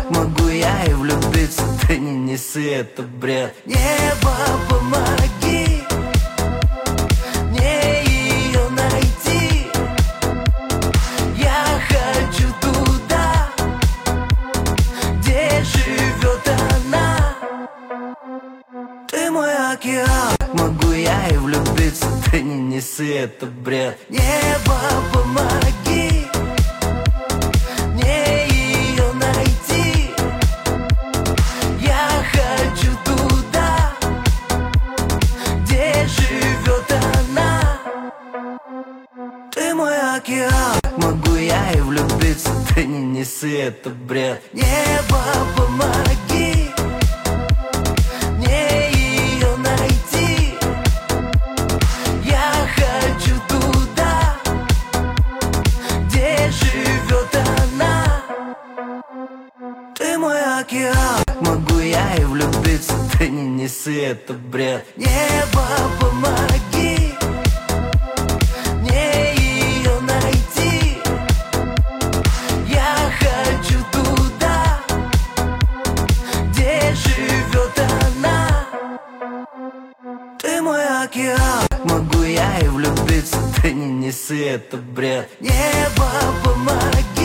могу я и влюбиться. Ты не неси, это бред. Небо, помоги мне ее найти. Я хочу туда, где живет она. Ты мой океан, могу я и влюбиться. Ты не неси, это бред. Небо, помоги мне ее найти. Я хочу туда, где живет она. Ты мой океан, могу я и влюбиться. Ты не неси, это бред. Небо, помоги мне ее найти. Я хочу туда, где живет она. Ты мой океан, могу я и влюбиться. Ты не неси, это бред. Небо, помоги мне ее найти. Я хочу туда, где живет она. Ты мой океан, могу я и влюбиться. Ты не неси, это бред. Небо, помоги